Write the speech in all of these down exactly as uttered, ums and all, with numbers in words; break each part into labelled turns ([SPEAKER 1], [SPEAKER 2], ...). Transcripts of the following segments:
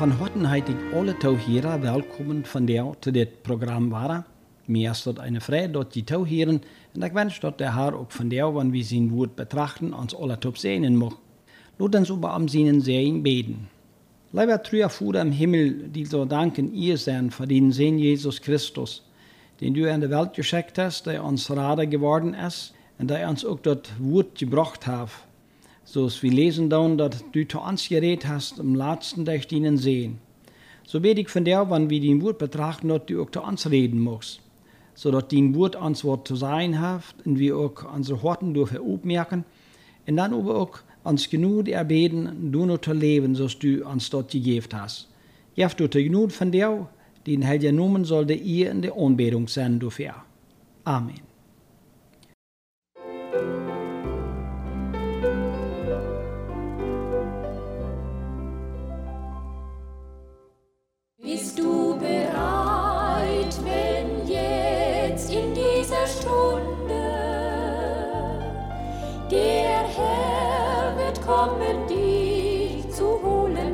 [SPEAKER 1] Van harten heet ik alle touwheren welkom van jou te dit programma waren. Mir ist dort eine Freude, dort die touwheren, en ik wens dat der Herr ook van jou, wanneer we zijn woord betrachten, ons alle top sehen mag. Laat ons über am Sinnen sehen beten. Lieber treuer Vater im Himmel, die so danken ihr sein für den Sohn Jesus Christus, den du in der Welt geschickt hast, der uns Rader geworden ist und der uns auch das Wort gebracht hat. So wie wir lesen dann, dass du zu uns geredet hast, im letzten durch deinen Sehen. So bete ich von dir, wenn wir dein Wort betrachten, dass du auch zu uns reden musst, so dass dein Wort uns Wort zu sein hat und wir auch unsere Horten dürfen aufmerken und dann aber auch uns genug erbeten, du noch zu leben, so du uns dort gegeben hast. Jeft du genug von dir, den Heiligen Namen sollte ihr in der Anbetung sein dafür. Amen.
[SPEAKER 2] Bist du bereit, wenn jetzt in dieser Stunde der Herr wird kommen, dich zu holen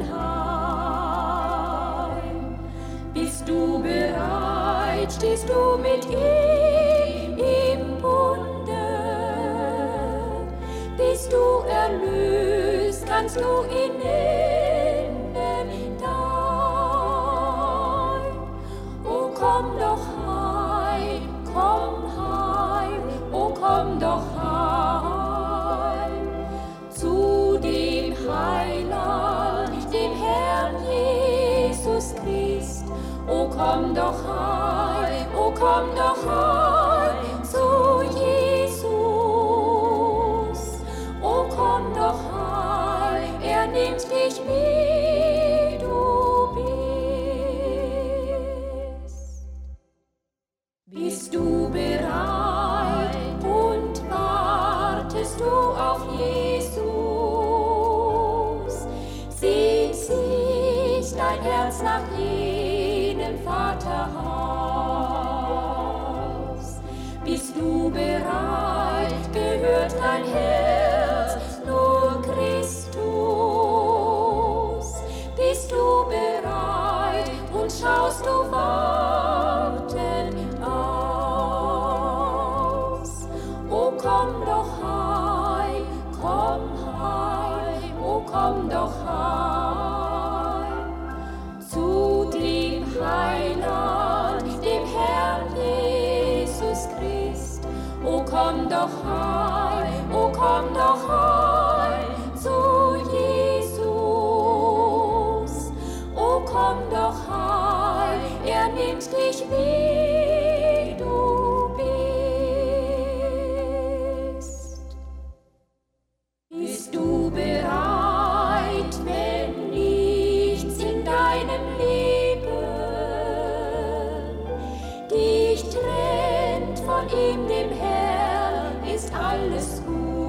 [SPEAKER 2] heim? Bist du bereit, stehst du mit ihm im Bunde? Bist du erlöst, kannst du ihn nennen dein? O komm doch heim, komm heim, o komm doch heim zu dem Heiland, dem Herrn Jesus Christ. O komm doch heim, o komm doch heim zu Jesus. O komm doch heim, er nimmt dich wie du bist. Bist du bereit und wartest du auf Jesus? Sehnt sich dein Herz nach jenem Vaterhaus? Bist du bereit, gehört dein Herz nur Christus? Bist du bereit und schaust du wartend aus? O komm doch heim, komm heim, o komm doch heim zu dem Heiland, dem Herrn Jesus Christ. O komm doch heim, o komm doch heim zu Jesus. O komm doch heim, er nimmt dich wie du bist. Bist du bereit, wenn nichts in deinem Leben dich trennt von ihm, dem Herrn, ist alles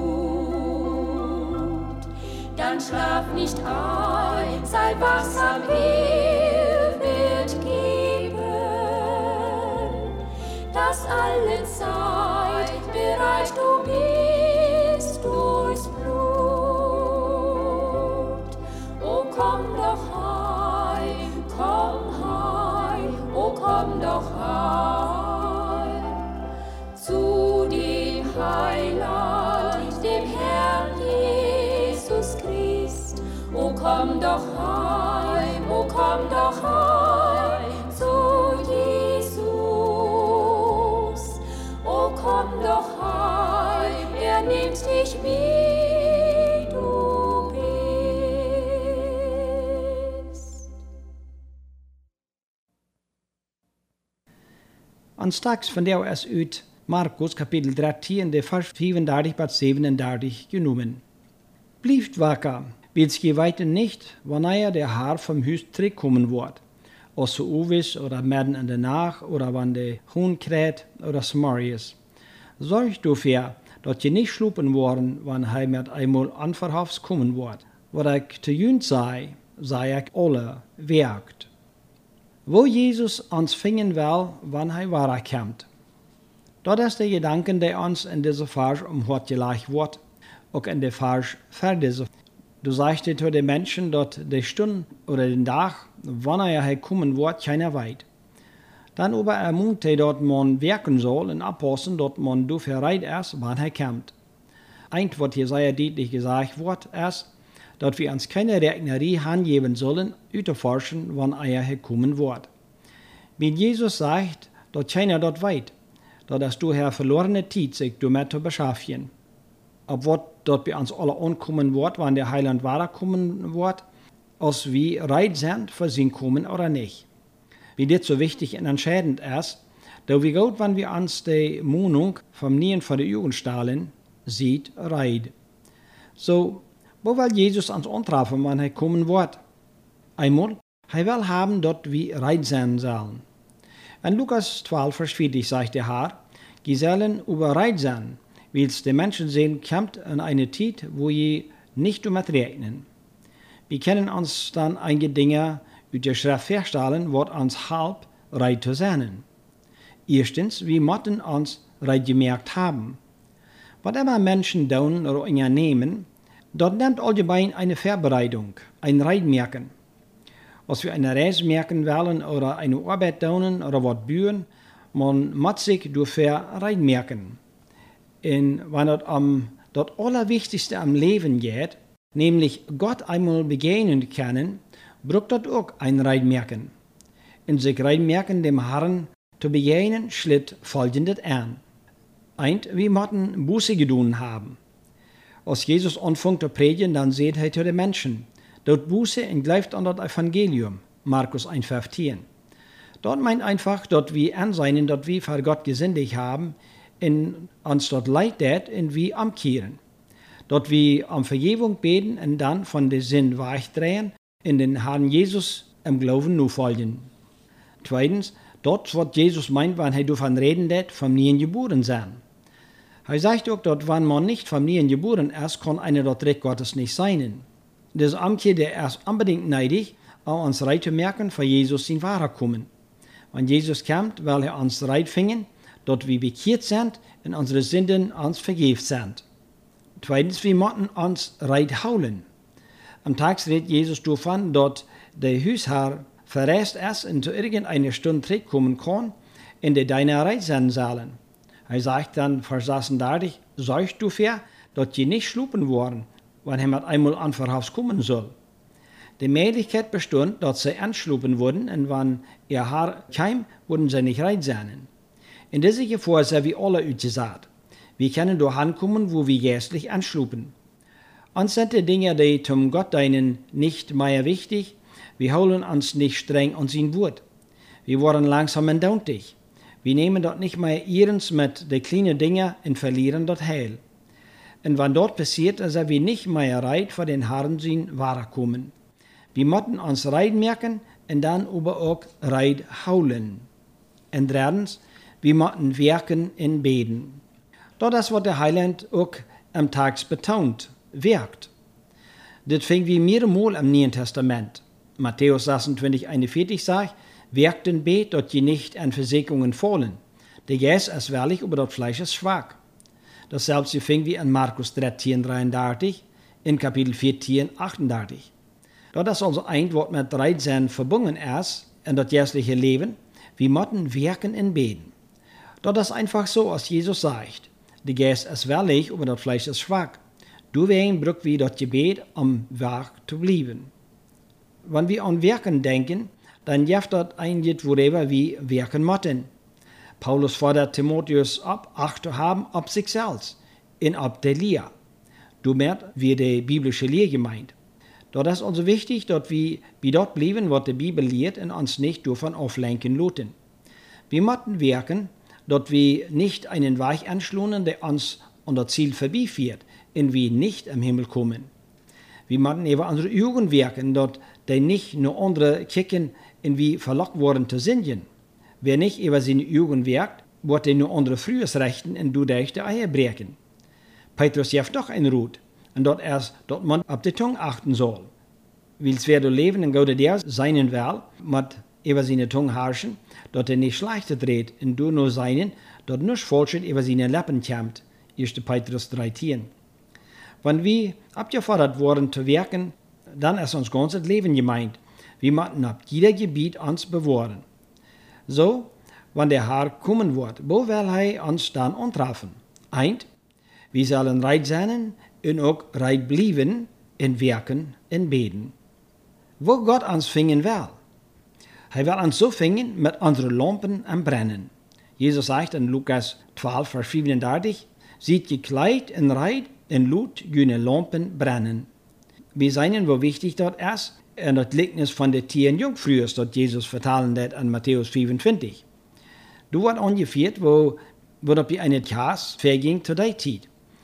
[SPEAKER 2] gut. Dann schlaf nicht ein, sei wachsam, er wird geben, dass alle Zeit bereit du bist durchs Blut. O komm doch heim, komm heim, o komm doch heim zu dem Heiland, dem Herrn Jesus Christ. O komm doch heim, o komm doch heim zu Jesus. O komm doch heim, er nimmt dich wie du bist.
[SPEAKER 1] En straks van jou is uit Markus kapitel dertien, de vers vierunderdertig bis siebenunderdertig genomen. Blijft wakker, wils je weten niet wanneer der Herr vom Huis terugkommen wordt. Als ze uwis oder midden in de nacht oder wanneer de hoen krijgt oder smorgens. Zorg dafür, dat je niet slopen worden wanneer hij met eenmaal onverhofs kommen wordt. Wat ik te junt zei, zei ik alle, werkt. Wo Jesus ons vingen wil, wanneer hij wederkomt. Dat is de gedanke, die ons in deze vers om hart gelegd wordt, ook in de vers voor deze. Du sagst zu den Menschen, dass die Stunde oder den Tag wann er kommen wird, keiner weit. Dann aber ermunt er, dass man werken soll und abpassen, dass man dafür bereit ist, wann er kommt. Eint, was hier sehr deutlich gesagt wird, ist, dass wir uns keine Rechnerie angeben sollen, auszuforschen, wann er kommen wird. Wenn Jesus sagt, dass keiner dort weit, dass es durch verlorene Zeit sich damit zu beschaffen. Ob was dort bei uns alle ankommen wird, wann der Heiland wiederkommen wird, als wir bereit sind für sein Kommen oder nicht. Wie das so wichtig und entscheidend ist, da wir gut, wenn wir uns die Mohnung vom Nien von der Jugend stahlen, sieht reit. So, wo will Jesus uns antreffen, wann er kommen wird? Einmal, er will haben, dass wir reit sein sollen. In Lukas zwölf, Vers vierzig sagt der Herr, Gesellen über reit sein, weil die Menschen sehen, kommt in eine Zeit, wo je nicht damit rechnen. Wir können uns dann einige Dinge aus der Schrift feststellen, was uns halb reit zu sein. Erstens, wir müssen uns reit gemerkt haben. Was immer Menschen tun oder unternehmen, dort nimmt allgemein eine Vorbereitung, ein Reitmerken. Als wir eine Reise merken wollen oder eine Arbeit tun oder was bühen, man muss sich dafür reitmerken. Und wenn das am das Allerwichtigste am Leben geht, nämlich Gott einmal begegnen können, braucht das auch ein Reitmerken. In sich Reitmerken dem Herrn zu begegnen, schlitt folgendes an. Eint, wir müssen Buße getan haben. Als Jesus anfängt zu predigen, dann seht er zu den Menschen. Dort Buße entgleift an das Evangelium, Markus eins fünfzehn. Dort meint einfach, dass wir anseinen, dass wir für Gott gesündigt haben, in uns dort Leid tät, und wir umkehren. Dort wir um Vergebung beten und dann von der Sinn wegdrehen, in den Herrn Jesus im Glauben nur folgen. Zweitens, dort, was Jesus meint, wenn er davon reden tät, vom Nien geboren sein. Er sagt auch, dass wenn man nicht vom Nien geboren ist, kann einer dort Recht Gottes nicht sein. Das Amtje, der ist unbedingt neidig, auch uns reit zu merken, für Jesus in Wahrer kommen. Wenn Jesus kommt, will er uns reit finden, dass wir bekehrt sind und unsere Sünden uns vergeben sind. Zweitens, wir müssen uns reit holen. Am Tag redet Jesus davon, dass der Hausherr verreist ist und zu irgendeiner Stunde zurückkommen kann, in der deine reit sein sollen. Er sagt dann, Vers sechsunddreißig, sorgt dafür, dass je nicht schlupen worden, wenn er mit einmal an Verhaus kommen soll. Die Möglichkeit bestand, dass sie anschlupen wurden, und wenn ihr Haar kam, würden sie nicht reit sein. In dieser Gefahr sind wir alle ausgesagt. Wir können durch ankommen, wo wir geistlich anschlupen. Uns sind die Dinge, die zum Gott dienen, nicht mehr wichtig. Wir holen uns nicht streng an sein Wort. Wir werden langsam und dauntig. Wir nehmen dort nicht mehr ihrens mit den kleinen Dingen und verlieren dort Heil. Und wenn dort passiert, dann sind wir nicht mehr reit für den Herrn sein Wahrkommen. Wir müssen uns reit merken und dann aber auch reit holen. Und drittens, wir müssen werken und beten. Das wird der Heiland auch am Tag betont, wirkt. Das finden wir mehrmals im Neuen Testament. Matthäus sechsundzwanzig, einundvierzig sagt, werkt und bet, dass je nicht an Versägungen fallen. Der Geist ist willig, aber das Fleisch ist schwach. Dasselbe finden wir in Markus dreizehn, dreiunddreißig, in Kapitel vierzehn, achtunddreißig. Das ist also ein Wort mit dreizehn verbunden ist in das geistliche Leben. Wir müssen wirken und beten. Das ist einfach so, als Jesus sagt. Der Geist ist willig, aber das Fleisch ist schwach. Deswegen brauchen wir das Gebet, um wach zu bleiben. Wenn wir an Wirken denken, dann gibt das eigentlich, worüber wir wirken müssen. Paulus fordert Timotheus ab, Acht zu haben auf sich selbst und auf der Lehre. Damit wird die biblische Lehre gemeint. Das ist also wichtig, dass wir bei dort bleiben, was die Bibel lehrt, und uns nicht davon auflenken lassen. Wir müssen wirken, dass wir nicht einen Weg anschlungen, der uns an das Ziel vorbeiführt, und wir nicht im Himmel kommen. Wir müssen über unsere Augen wirken, dass die nicht nur andere kicken, und wir verlockt worden zu singen. Wer nicht über seine Augen wirkt, wird er nur andere frühes rechten und dadurch die Eier brechen. Petrus gibt doch ein Rot, und dort erst, dass man auf die Zunge achten soll. Wils wer du leben und Gott der seinen will, mit über seine Zunge herrschen, dass er nicht schlechter dreht, und du nur seinen, dass nicht falsch über seine Lippen kommt. erster Petrus drei zehn. Wenn wir abgefordert worden zu wirken, dann ist uns ganzes Leben gemeint. Wir müssen auf jeder Gebiet uns bewahren. So, wenn der Herr kommen wird, wo will er uns dann antreffen? Eint, wir sollen reit sein und auch reit bleiben in Werken, in Beten. Wo Gott uns fingen will. Er will uns so fingen mit unseren Lampen am Brennen. Jesus sagt in Lukas zwölf, Vers siebenunddreißig, seid gekleidet in Reit, in Lut, jene Lampen brennen. Wir sehen, wo wichtig dort ist, in das Gleichnis von den zehn Jungfrühen, das Jesus vertalen hat an Matthäus vierundzwanzig. Du wird angeführt, wo, wo das wie eine Kass verging zu der Zeit.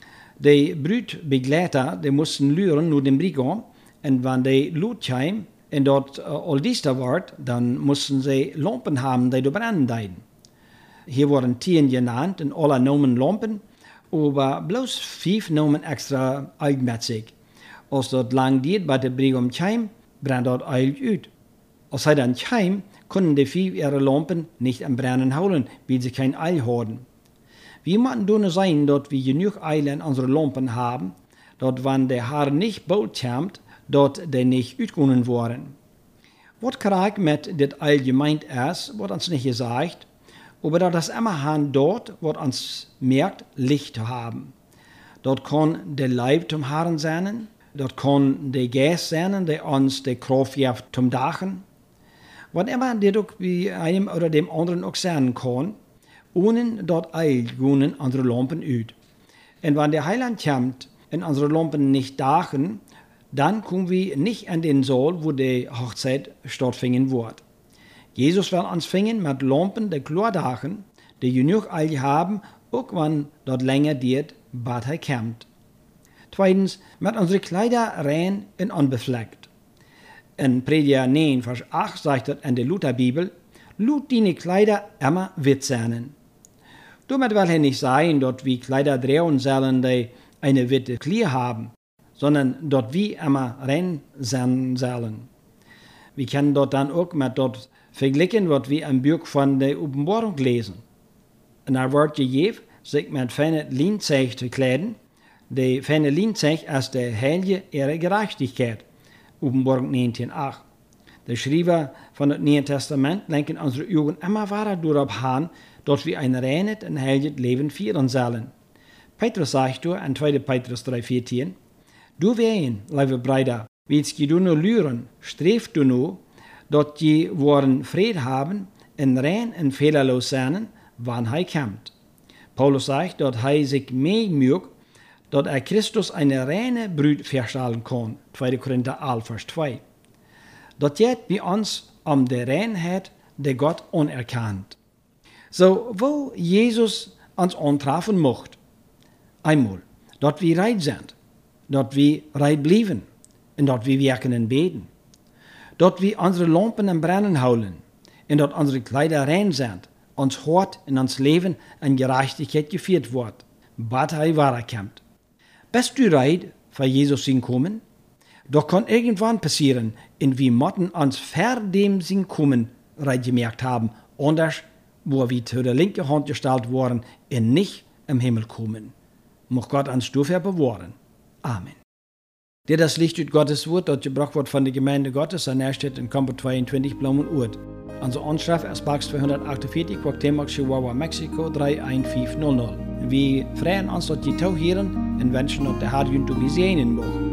[SPEAKER 1] Die Brutbegleiter, die mussten lüren nur den Brigand, und wenn die Lut kam, und dort uh, all dies da wird, dann mussten sie Lampen haben, die du brennen deiden. Hier wurden zehn genannt, und alle nahmen Lampen, aber bloß fünf nahmen extra eigenmäßig. Als dort lang geht, bei der Brigand kam, brennt dort eilig uit. Als er dann kam, konnten die fünf ihre Lampen nicht am Brennen holen, weil sie kein Eil hatten. Wir müssen nur sein, dass wir genug Eil in unsere Lampen haben, dass wenn der Herr nicht bald kommt, dass die nicht uitkonnen waren. Was krieg mit das Eil gemeint ist, wird uns nicht gesagt, aber das immer haben dort, was uns merkt, Licht haben. Dort kann der Leib zum Herrn sein, dort kann der Geist sein, der uns die Kraft gibt zum Dachen. Was immer der doch wie einem oder dem anderen auch sein kann, ohne dort Eil gehen unsere Lampen uit. Und wenn der Heiland kommt und unsere Lampen nicht dachen, dann kommen wir nicht an den Saal, wo die Hochzeit stattfinden wird. Jesus will uns fingen mit Lampen, die klar dachen, die genug Eil haben, auch wenn dort länger geht, bis er kommt. Zweitens, mit unseren Kleider rein und unbefleckt. In Prediger neun, Vers acht sagt es in der Lutherbibel, Lut deine Kleider immer wit sein. Damit will er nicht sagen, dass wir Kleider drehen sollen, die eine witte Kleider haben, sondern dort wir immer rein sein sollen. Wir können dort dann auch mit dort vergleichen, was wir im Buch von der Offenbarung lesen. Und er wird gegeben, sich mit feine Lienzeug zu kleiden. Die feine Lienzeug ist der Heilige ihrer Gerechtigkeit. Offenbarung neunzehn, acht. Der Schreiber von dem Neuen Testament lenken unsere Augen immer weiter darauf an, dass wir ein reines und heiliges Leben führen sollen. Petrus sagt du in zweiter Petrus drei, vierzehn, du wehen, liebe Brüder, willst du nur lüren, streft du nur, dass die wohren Fried haben, und rein und fehlerlos sein, wann er kommt. Paulus sagt, dass er sich mehr mögt, dass er Christus eine reine Brut verstellen kann. zweiter Korinther elf, Vers zwei. Das geht bei uns um die Reinheit, die Gott anerkannt. So, wo Jesus uns antreffen möchte, einmal, dort wir reit sind, dort wir reit bleiben, und dort wir wirken und beten. Dort wir unsere Lampen am Brennen holen, und dort unsere Kleider rein sind, uns Hort in uns Leben an Gerechtigkeit geführt wird, bis er wiederkommt. Bist du reit, für Jesus sein kommen? Doch kann irgendwann passieren, und wir müssen uns vor dem sein kommen reit gemerkt haben, anders, wo wir zu der linken Hand gestellt worden, und nicht im Himmel kommen. Mocht Gott uns dafür bewahren. Amen. Der das Licht ut Gottes Wort, das gebracht wird von der Gemeinde Gottes, an der steht in Kampo zweiundzwanzig Blumenurt. Unsere Anschrift ist Box zweihundertachtundvierzig, Cuauhtémoc, Chihuahua, Mexiko drei eins fünf null null. Wir freuen uns, dass die Tau hören und wünschen, dass der Herr uns gesegnen mag.